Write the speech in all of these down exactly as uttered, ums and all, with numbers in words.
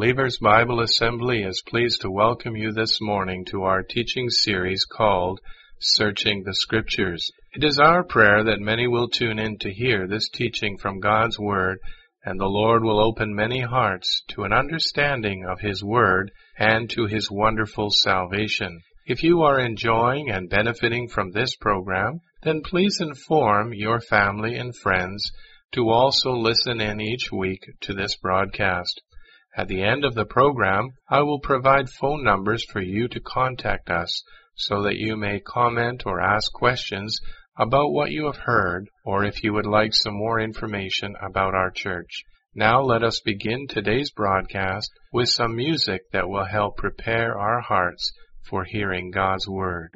Believers Bible Assembly is pleased to welcome you this morning to our teaching series called Searching the Scriptures. It is our prayer that many will tune in to hear this teaching from God's Word, and the Lord will open many hearts to an understanding of His Word and to His wonderful salvation. If you are enjoying and benefiting from this program, then please inform your family and friends to also listen in each week to this broadcast. At the end of the program, I will provide phone numbers for you to contact us so that you may comment or ask questions about what you have heard, or if you would like some more information about our church. Now let us begin today's broadcast with some music that will help prepare our hearts for hearing God's Word.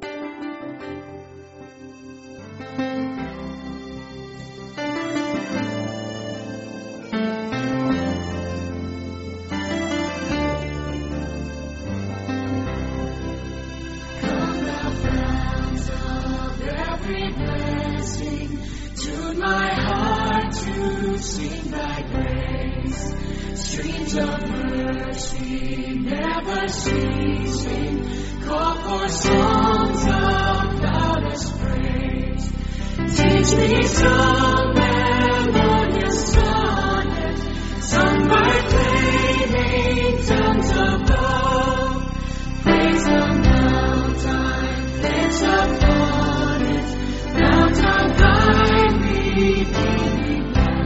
Sing thy praise, streams of mercy never ceasing, call for songs of loudest praise. Teach me some melodious sonnet, sung by flaming tongues above. Praise the mountain, lives upon it, mountain thy redeeming.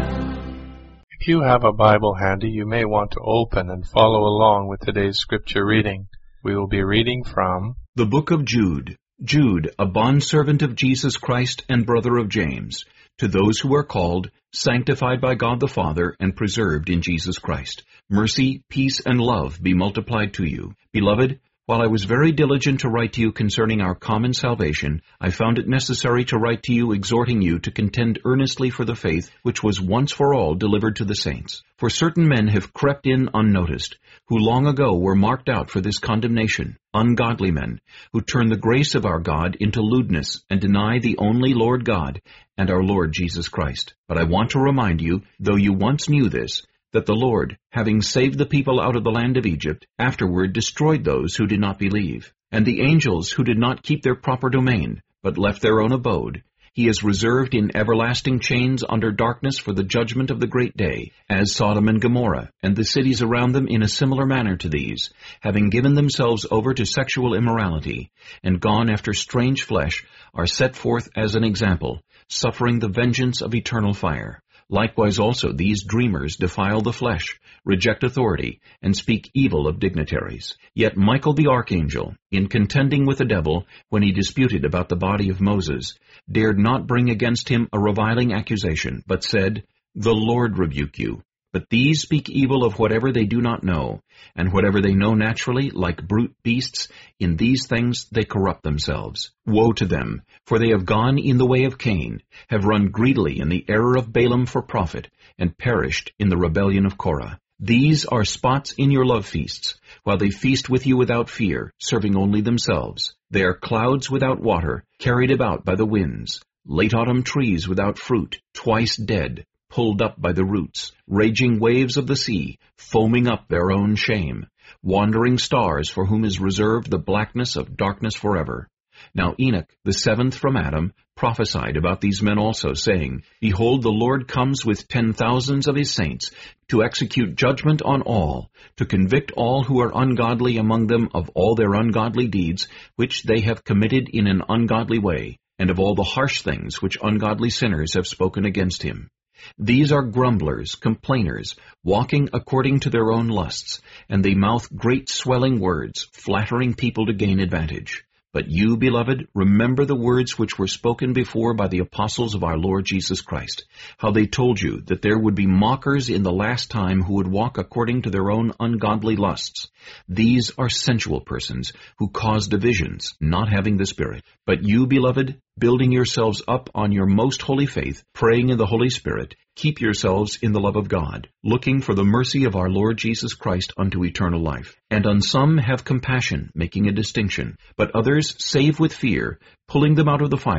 If you have a Bible handy, you may want to open and follow along with today's scripture reading. We will be reading from the book of Jude. Jude, a bondservant of Jesus Christ and brother of James, to those who are called, sanctified by God the Father, and preserved in Jesus Christ. Mercy, peace, and love be multiplied to you. Beloved, while I was very diligent to write to you concerning our common salvation, I found it necessary to write to you exhorting you to contend earnestly for the faith which was once for all delivered to the saints. For certain men have crept in unnoticed, who long ago were marked out for this condemnation, ungodly men, who turn the grace of our God into lewdness and deny the only Lord God and our Lord Jesus Christ. But I want to remind you, though you once knew this, that the Lord, having saved the people out of the land of Egypt, afterward destroyed those who did not believe. And the angels who did not keep their proper domain, but left their own abode, He has reserved in everlasting chains under darkness for the judgment of the great day, as Sodom and Gomorrah, and the cities around them in a similar manner to these, having given themselves over to sexual immorality, and gone after strange flesh, are set forth as an example, suffering the vengeance of eternal fire. Likewise also these dreamers defile the flesh, reject authority, and speak evil of dignitaries. Yet Michael the archangel, in contending with the devil, when he disputed about the body of Moses, dared not bring against him a reviling accusation, but said, The Lord rebuke you. But these speak evil of whatever they do not know, and whatever they know naturally, like brute beasts, in these things they corrupt themselves. Woe to them, for they have gone in the way of Cain, have run greedily in the error of Balaam for profit, and perished in the rebellion of Korah. These are spots in your love feasts, while they feast with you without fear, serving only themselves. They are clouds without water, carried about by the winds, late autumn trees without fruit, twice dead, pulled up by the roots, raging waves of the sea, foaming up their own shame, wandering stars for whom is reserved the blackness of darkness forever. Now Enoch, the seventh from Adam, prophesied about these men also, saying, Behold, the Lord comes with ten thousands of his saints, to execute judgment on all, to convict all who are ungodly among them of all their ungodly deeds, which they have committed in an ungodly way, and of all the harsh things which ungodly sinners have spoken against him. These are grumblers, complainers, walking according to their own lusts, and they mouth great swelling words, flattering people to gain advantage. But you, beloved, remember the words which were spoken before by the apostles of our Lord Jesus Christ, how they told you that there would be mockers in the last time who would walk according to their own ungodly lusts. These are sensual persons who cause divisions, not having the Spirit. But you, beloved, building yourselves up on your most holy faith, praying in the Holy Spirit, keep yourselves in the love of God, looking for the mercy of our Lord Jesus Christ unto eternal life. And on some have compassion, making a distinction, but others save with fear, pulling them out of the fire,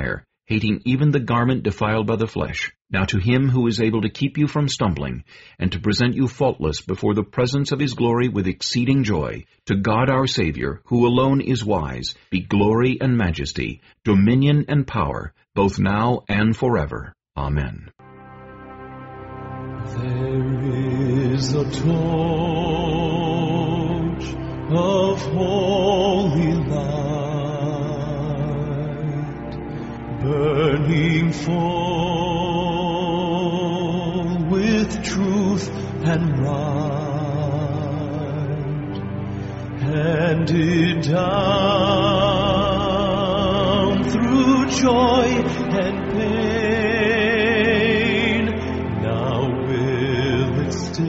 hating even the garment defiled by the flesh. Now to him who is able to keep you from stumbling, and to present you faultless before the presence of his glory with exceeding joy, to God our Savior, who alone is wise, be glory and majesty, dominion and power, both now and forever. Amen. There is a torch of holy light burning full with truth and right, handed down through joy and pain. Now will it still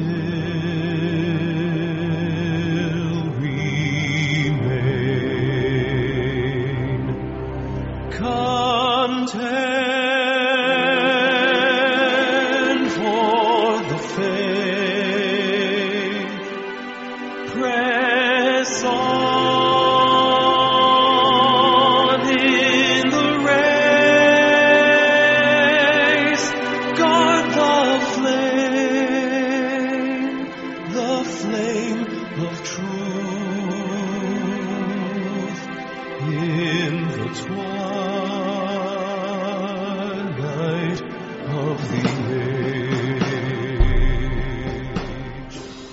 remain? Contend for the faith, press on in the race, guard the flame, the flame of truth in the twilight of the age.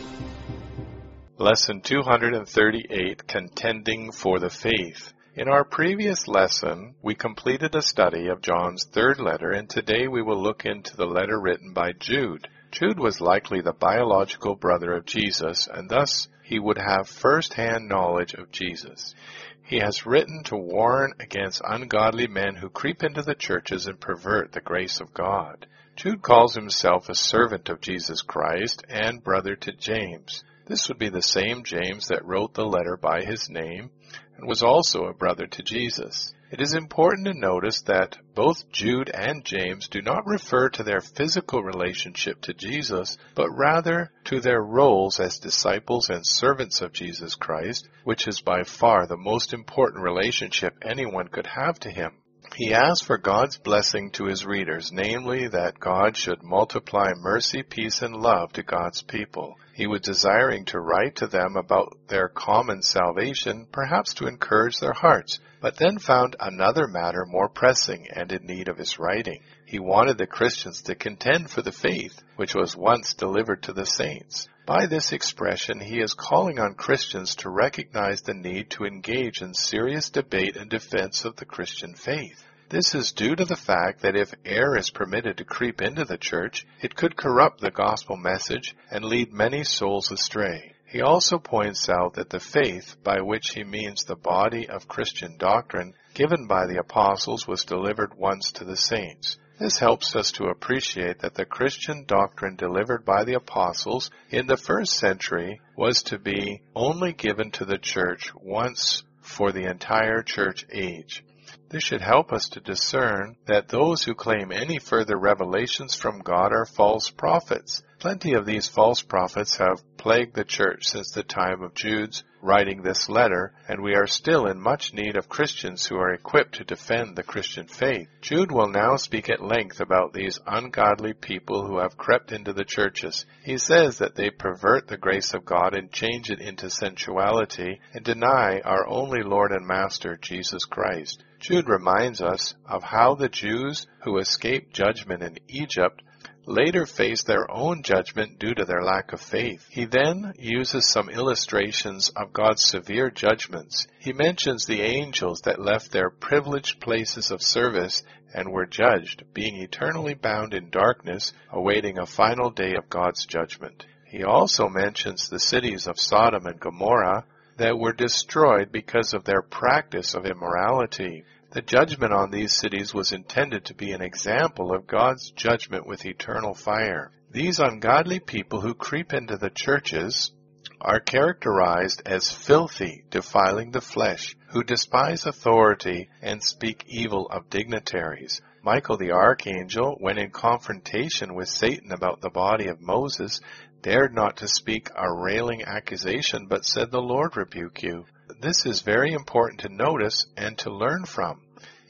Lesson two hundred thirty-eight, Contending for the Faith. In our previous lesson, we completed a study of John's third letter, and today we will look into the letter written by Jude. Jude was likely the biological brother of Jesus, and thus he would have first-hand knowledge of Jesus. He has written to warn against ungodly men who creep into the churches and pervert the grace of God. Jude calls himself a servant of Jesus Christ and brother to James. This would be the same James that wrote the letter by his name and was also a brother to Jesus. It is important to notice that both Jude and James do not refer to their physical relationship to Jesus, but rather to their roles as disciples and servants of Jesus Christ, which is by far the most important relationship anyone could have to him. He asked for God's blessing to his readers, namely that God should multiply mercy, peace, and love to God's people. He was desiring to write to them about their common salvation, perhaps to encourage their hearts, but then found another matter more pressing and in need of his writing. He wanted the Christians to contend for the faith which was once delivered to the saints. By this expression, he is calling on Christians to recognize the need to engage in serious debate and defense of the Christian faith. This is due to the fact that if error is permitted to creep into the church, it could corrupt the gospel message and lead many souls astray. He also points out that the faith, by which he means the body of Christian doctrine, given by the apostles, was delivered once to the saints. This helps us to appreciate that the Christian doctrine delivered by the apostles in the first century was to be only given to the church once for the entire church age. This should help us to discern that those who claim any further revelations from God are false prophets. Plenty of these false prophets have plagued the church since the time of Jude's writing this letter, and we are still in much need of Christians who are equipped to defend the Christian faith. Jude will now speak at length about these ungodly people who have crept into the churches. He says that they pervert the grace of God and change it into sensuality and deny our only Lord and Master, Jesus Christ. Jude reminds us of how the Jews who escaped judgment in Egypt later faced their own judgment due to their lack of faith. He then uses some illustrations of God's severe judgments. He mentions the angels that left their privileged places of service and were judged, being eternally bound in darkness, awaiting a final day of God's judgment. He also mentions the cities of Sodom and Gomorrah that were destroyed because of their practice of immorality. The judgment on these cities was intended to be an example of God's judgment with eternal fire. These ungodly people who creep into the churches are characterized as filthy, defiling the flesh, who despise authority and speak evil of dignitaries. Michael the archangel, when in confrontation with Satan about the body of Moses, dared not to speak a railing accusation, but said, "The Lord rebuke you." This is very important to notice and to learn from.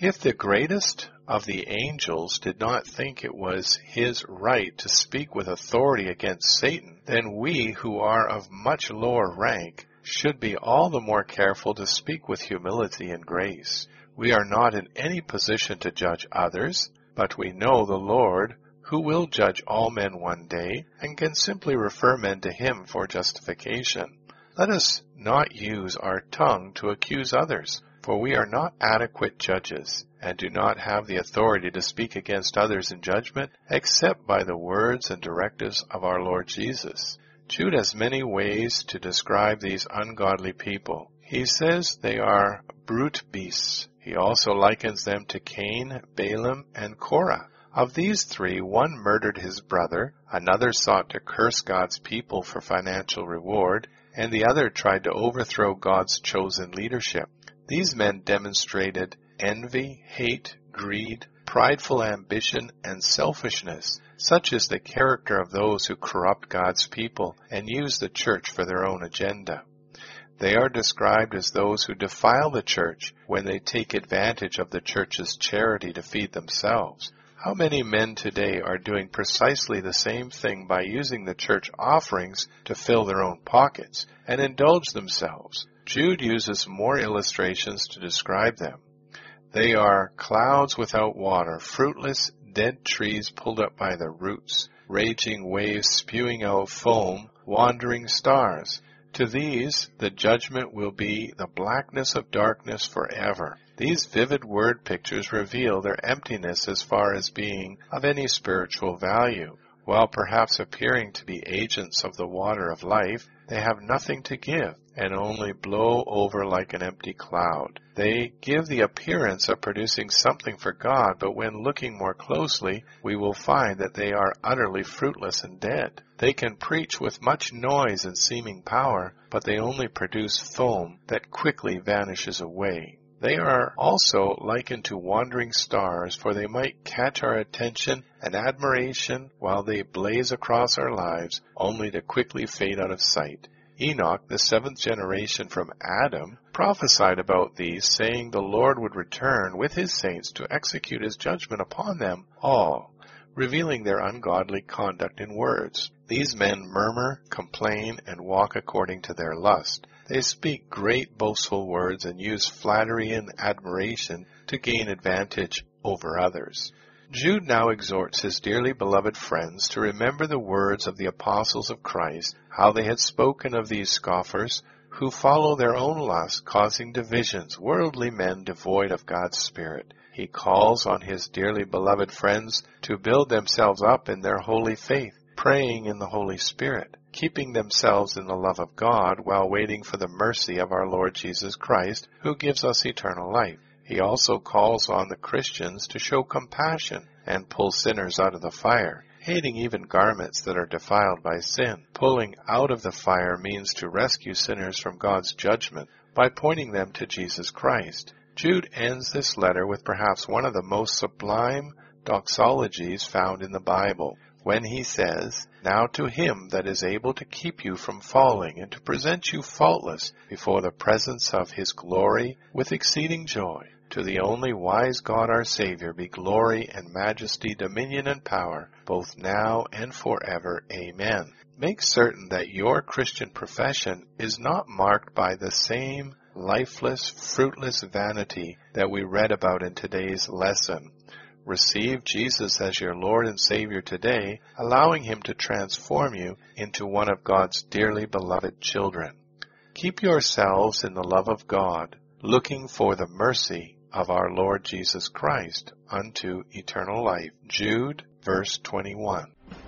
If the greatest of the angels did not think it was his right to speak with authority against Satan, then we who are of much lower rank should be all the more careful to speak with humility and grace. We are not in any position to judge others, but we know the Lord, who will judge all men one day, and can simply refer men to him for justification. Let us not use our tongue to accuse others, for we are not adequate judges, and do not have the authority to speak against others in judgment, except by the words and directives of our Lord Jesus. Jude has many ways to describe these ungodly people. He says they are brute beasts. He also likens them to Cain, Balaam, and Korah. Of these three, one murdered his brother, another sought to curse God's people for financial reward, and the other tried to overthrow God's chosen leadership. These men demonstrated envy, hate, greed, prideful ambition, and selfishness. Such is the character of those who corrupt God's people and use the church for their own agenda. They are described as those who defile the church when they take advantage of the church's charity to feed themselves. How many men today are doing precisely the same thing by using the church offerings to fill their own pockets and indulge themselves? Jude uses more illustrations to describe them. They are clouds without water, fruitless, dead trees pulled up by the roots, raging waves spewing out foam, wandering stars. To these, the judgment will be the blackness of darkness forever. These vivid word pictures reveal their emptiness as far as being of any spiritual value. While perhaps appearing to be agents of the water of life, they have nothing to give and only blow over like an empty cloud. They give the appearance of producing something for God, but when looking more closely, we will find that they are utterly fruitless and dead. They can preach with much noise and seeming power, but they only produce foam that quickly vanishes away. They are also likened to wandering stars, for they might catch our attention and admiration while they blaze across our lives, only to quickly fade out of sight. Enoch, the seventh generation from Adam, prophesied about these, saying the Lord would return with his saints to execute his judgment upon them all, revealing their ungodly conduct in words. These men murmur, complain, and walk according to their lust. They speak great boastful words and use flattery and admiration to gain advantage over others. Jude now exhorts his dearly beloved friends to remember the words of the apostles of Christ, how they had spoken of these scoffers who follow their own lust, causing divisions, worldly men devoid of God's Spirit. He calls on his dearly beloved friends to build themselves up in their holy faith, praying in the Holy Spirit, keeping themselves in the love of God while waiting for the mercy of our Lord Jesus Christ, who gives us eternal life. He also calls on the Christians to show compassion and pull sinners out of the fire, hating even garments that are defiled by sin. Pulling out of the fire means to rescue sinners from God's judgment by pointing them to Jesus Christ. Jude ends this letter with perhaps one of the most sublime doxologies found in the Bible, when he says, "Now to him that is able to keep you from falling and to present you faultless before the presence of his glory with exceeding joy, to the only wise God our Savior be glory and majesty, dominion and power, both now and forever. Amen." Make certain that your Christian profession is not marked by the same lifeless, fruitless vanity that we read about in today's lesson. Receive Jesus as your Lord and Savior today, allowing him to transform you into one of God's dearly beloved children. Keep yourselves in the love of God, looking for the mercy of our Lord Jesus Christ unto eternal life. Jude, verse twenty-one.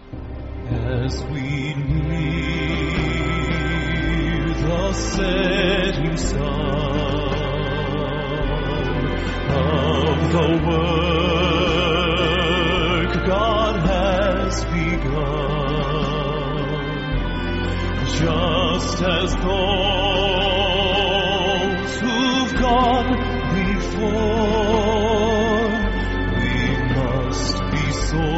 As we near the setting sun of the work God has begun, just as those who've gone before, we must be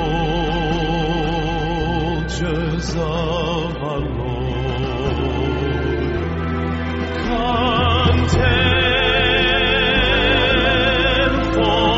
soldiers of our Lord, content for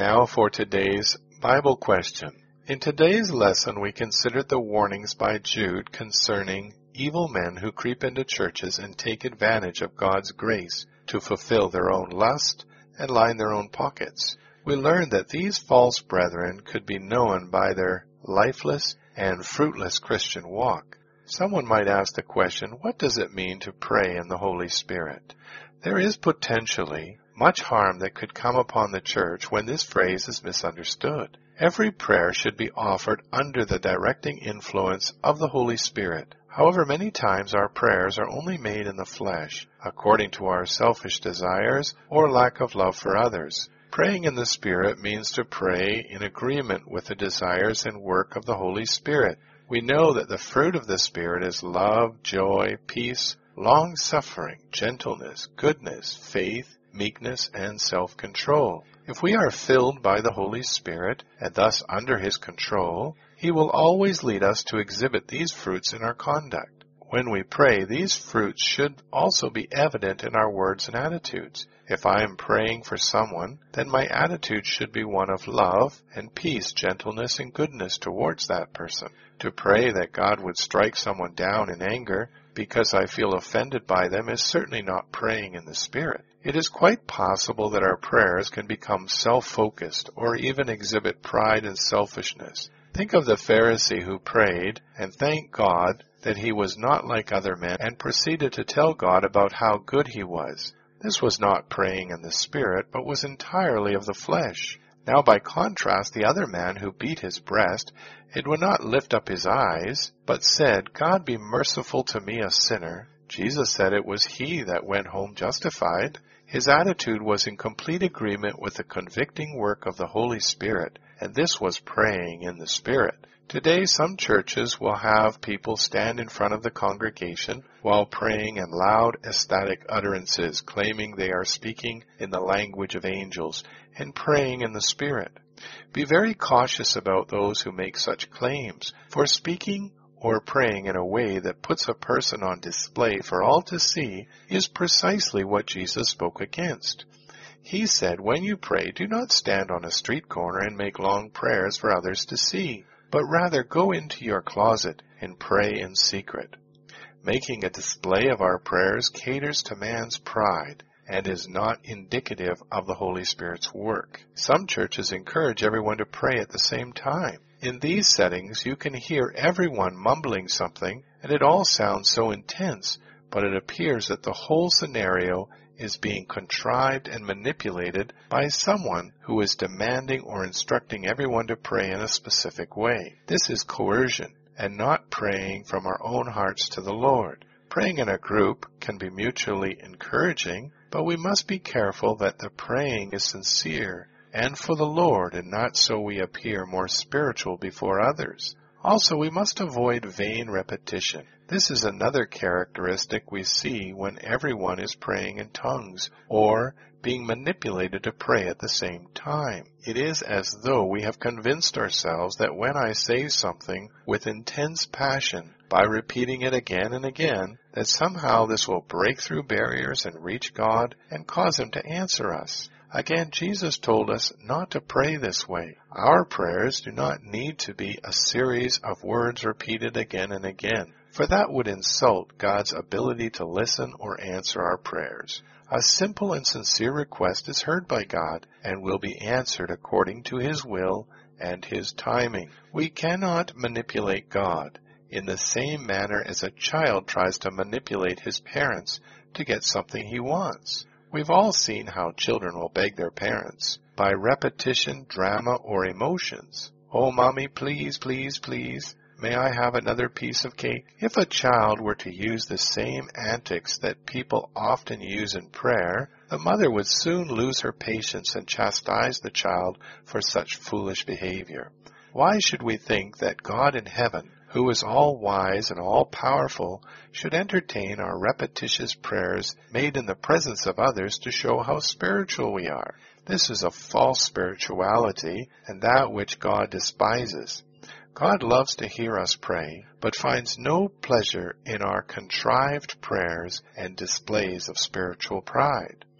Now for today's Bible question. In today's lesson, we considered the warnings by Jude concerning evil men who creep into churches and take advantage of God's grace to fulfill their own lust and line their own pockets. We learned that these false brethren could be known by their lifeless and fruitless Christian walk. Someone might ask the question, what does it mean to pray in the Holy Spirit? There is potentially much harm that could come upon the church when this phrase is misunderstood. Every prayer should be offered under the directing influence of the Holy Spirit. However, many times our prayers are only made in the flesh, according to our selfish desires or lack of love for others. Praying in the Spirit means to pray in agreement with the desires and work of the Holy Spirit. We know that the fruit of the Spirit is love, joy, peace, long-suffering, gentleness, goodness, faith, meekness, and self-control. If we are filled by the Holy Spirit, and thus under His control, He will always lead us to exhibit these fruits in our conduct. When we pray, these fruits should also be evident in our words and attitudes. If I am praying for someone, then my attitude should be one of love and peace, gentleness, and goodness towards that person. To pray that God would strike someone down in anger because I feel offended by them is certainly not praying in the Spirit. It is quite possible that our prayers can become self-focused or even exhibit pride and selfishness. Think of the Pharisee who prayed and thanked God that he was not like other men and proceeded to tell God about how good he was. This was not praying in the Spirit, but was entirely of the flesh. Now, by contrast, the other man who beat his breast, it would not lift up his eyes, but said, God be merciful to me, a sinner. Jesus said it was he that went home justified. His attitude was in complete agreement with the convicting work of the Holy Spirit, and this was praying in the Spirit. Today, some churches will have people stand in front of the congregation while praying in loud, ecstatic utterances, claiming they are speaking in the language of angels and praying in the Spirit. Be very cautious about those who make such claims, for speaking or praying in a way that puts a person on display for all to see is precisely what Jesus spoke against. He said, when you pray, do not stand on a street corner and make long prayers for others to see, but rather go into your closet and pray in secret. Making a display of our prayers caters to man's pride and is not indicative of the Holy Spirit's work. Some churches encourage everyone to pray at the same time. In these settings, you can hear everyone mumbling something, and it all sounds so intense, but it appears that the whole scenario is being contrived and manipulated by someone who is demanding or instructing everyone to pray in a specific way. This is coercion and not praying from our own hearts to the Lord. Praying in a group can be mutually encouraging, but we must be careful that the praying is sincere and for the Lord, and not so we appear more spiritual before others. Also, we must avoid vain repetition. This is another characteristic we see when everyone is praying in tongues or being manipulated to pray at the same time. It is as though we have convinced ourselves that when I say something with intense passion, by repeating it again and again, that somehow this will break through barriers and reach God and cause Him to answer us. Again, Jesus told us not to pray this way. Our prayers do not need to be a series of words repeated again and again, for that would insult God's ability to listen or answer our prayers. A simple and sincere request is heard by God and will be answered according to His will and His timing. We cannot manipulate God in the same manner as a child tries to manipulate his parents to get something he wants. We've all seen how children will beg their parents by repetition, drama, or emotions. Oh, Mommy, please, please, please, may I have another piece of cake? If a child were to use the same antics that people often use in prayer, the mother would soon lose her patience and chastise the child for such foolish behavior. Why should we think that God in heaven, who is all-wise and all-powerful, should entertain our repetitious prayers made in the presence of others to show how spiritual we are? This is a false spirituality, and that which God despises. God loves to hear us pray, but finds no pleasure in our contrived prayers and displays of spiritual pride.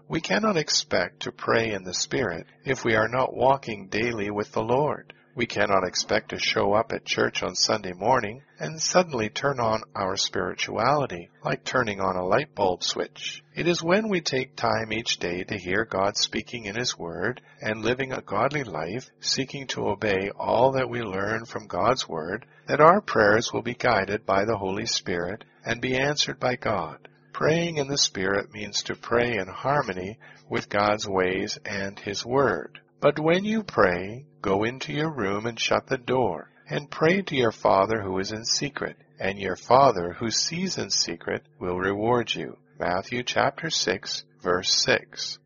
We cannot expect to pray in the Spirit if we are not walking daily with the Lord. We cannot expect to show up at church on Sunday morning and suddenly turn on our spirituality, like turning on a light bulb switch. It is when we take time each day to hear God speaking in His Word and living a godly life, seeking to obey all that we learn from God's Word, that our prayers will be guided by the Holy Spirit and be answered by God. Praying in the Spirit means to pray in harmony with God's ways and His Word. But when you pray, go into your room and shut the door, and pray to your Father who is in secret, and your Father who sees in secret will reward you. Matthew chapter six, verse six.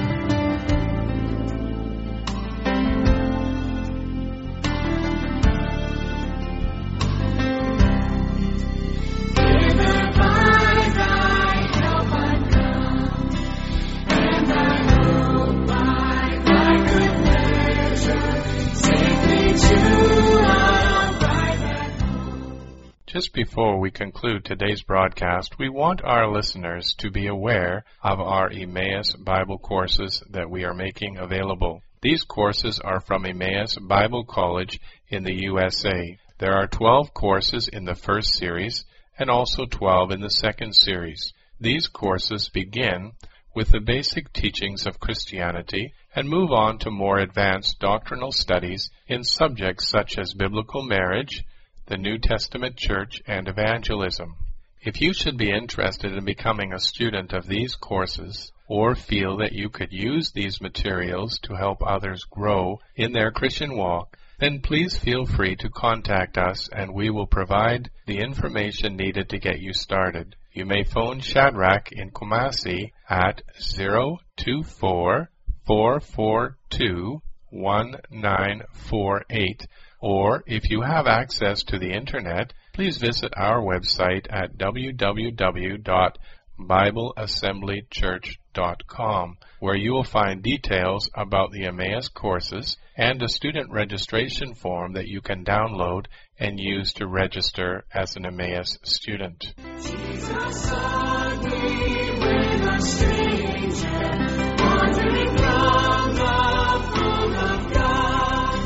Just before we conclude today's broadcast, we want our listeners to be aware of our Emmaus Bible courses that we are making available. These courses are from Emmaus Bible College in the U S A. There are twelve courses in the first series and also twelve in the second series. These courses begin with the basic teachings of Christianity and move on to more advanced doctrinal studies in subjects such as biblical marriage, the New Testament Church, and evangelism. If you should be interested in becoming a student of these courses, or feel that you could use these materials to help others grow in their Christian walk, then please feel free to contact us and we will provide the information needed to get you started. You may phone Shadrach in Kumasi at zero two four, four four two, one nine four eight. Or, if you have access to the Internet, please visit our website at w w w dot bible assembly church dot com, where you will find details about the Emmaus courses and a student registration form that you can download and use to register as an Emmaus student. Jesus sought me when a stranger, wandering from the throne of God.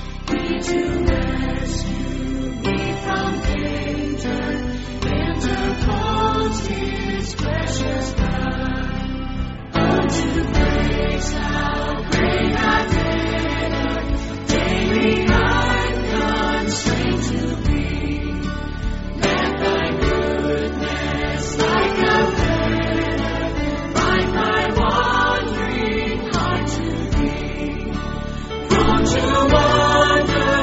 To rescue me from danger, interposed His precious blood. Unto grace how great I did, daily I'm constrained to be. Let Thy goodness like a feather bind my wandering heart to Thee. Prone to wander,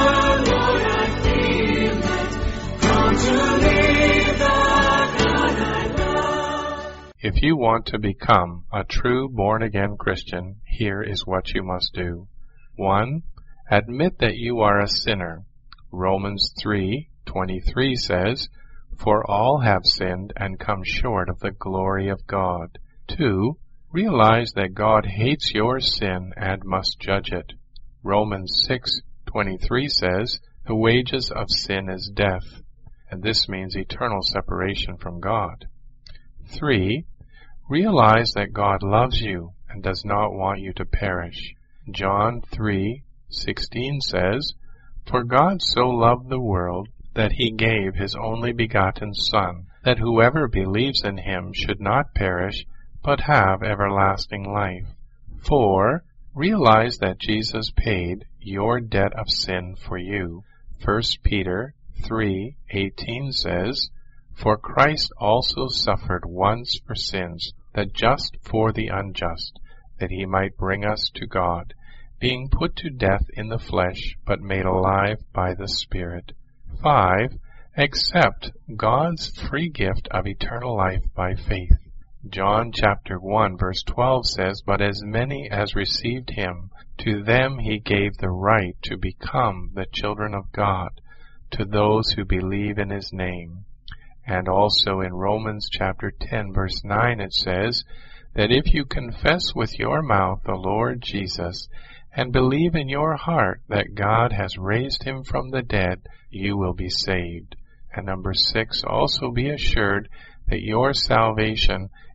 If you want to become a true born-again Christian, here is what you must do. One, admit that you are a sinner. Romans three twenty-three says, "For all have sinned and come short of the glory of God." Two, realize that God hates your sin and must judge it. Romans six twenty-three says, "The wages of sin is death," and this means eternal separation from God. Three, realize that God loves you and does not want you to perish. John three sixteen says, "For God so loved the world that He gave His only begotten Son, that whoever believes in Him should not perish, but have everlasting life." Four, realize that Jesus paid your debt of sin for you. First Peter three eighteen says, "For Christ also suffered once for sins, the just for the unjust, that He might bring us to God, being put to death in the flesh, but made alive by the Spirit." Five, accept God's free gift of eternal life by faith. John chapter one verse twelve says, "But as many as received Him, to them He gave the right to become the children of God, to those who believe in His name." And also in Romans chapter ten verse nine it says that if you confess with your mouth the Lord Jesus and believe in your heart that God has raised Him from the dead, you will be saved. And number six, also be assured that your salvation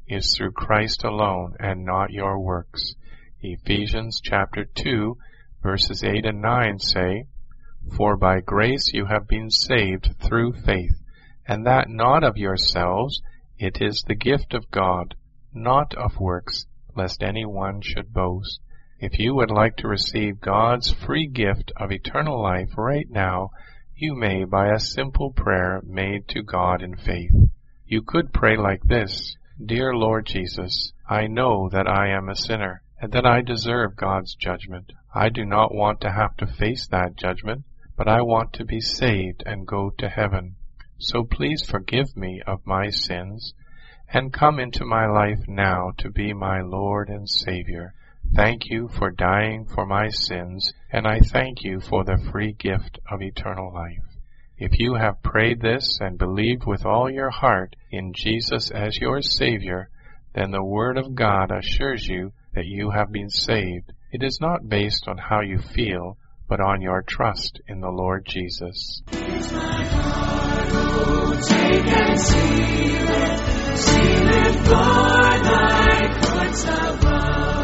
is through Christ alone and not your works. Ephesians chapter two, verses eight and nine say, For by grace you have been saved through faith, and that not of yourselves, it is the gift of God, not of works, lest any one should boast. If you would like to receive God's free gift of eternal life right now, you may by a simple prayer made to God in faith. You could pray like this: Dear Lord Jesus, I know that I am a sinner, and that I deserve God's judgment. I do not want to have to face that judgment, but I want to be saved and go to heaven. So please forgive me of my sins, and come into my life now to be my Lord and Savior. Thank you for dying for my sins, and I thank you for the free gift of eternal life. If you have prayed this and believed with all your heart in Jesus as your Savior, then the Word of God assures you that you have been saved. It is not based on how you feel, but on your trust in the Lord Jesus. Here's my heart, oh, take and seal it, seal it for thy courts above.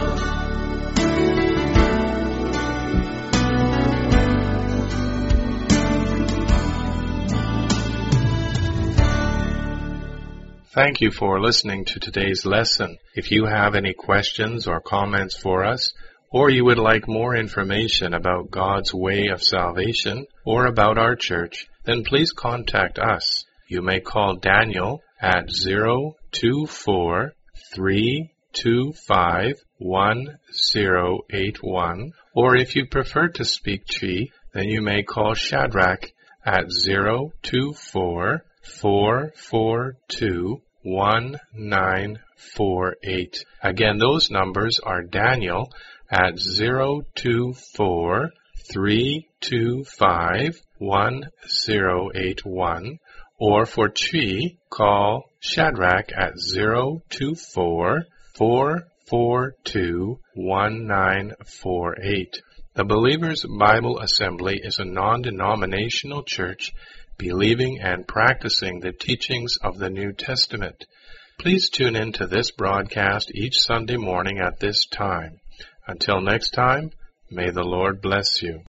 Thank you for listening to today's lesson. If you have any questions or comments for us, or you would like more information about God's way of salvation or about our church, then please contact us. You may call Daniel at zero two four, three two five, one zero eight one, or if you prefer to speak Twi, then you may call Shadrach at zero two four, four four two, one nine four eight. Again, those numbers are Daniel at zero two four, three two five, one zero eight one, or for Twi, call Shadrach at zero two four, four four two, one nine four eight. The Believers Bible Assembly is a non-denominational church believing and practicing the teachings of the New Testament. Please tune in to this broadcast each Sunday morning at this time. Until next time, may the Lord bless you.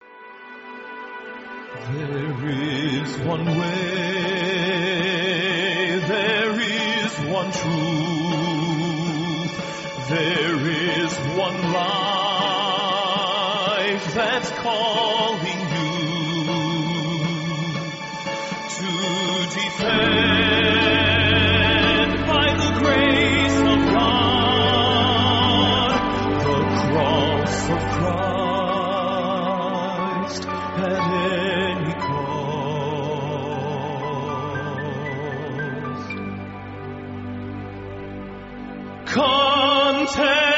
There is one way, there is one truth, there is one life that's calling you to defend by the grace of God the cross of Christ at any cost. Contend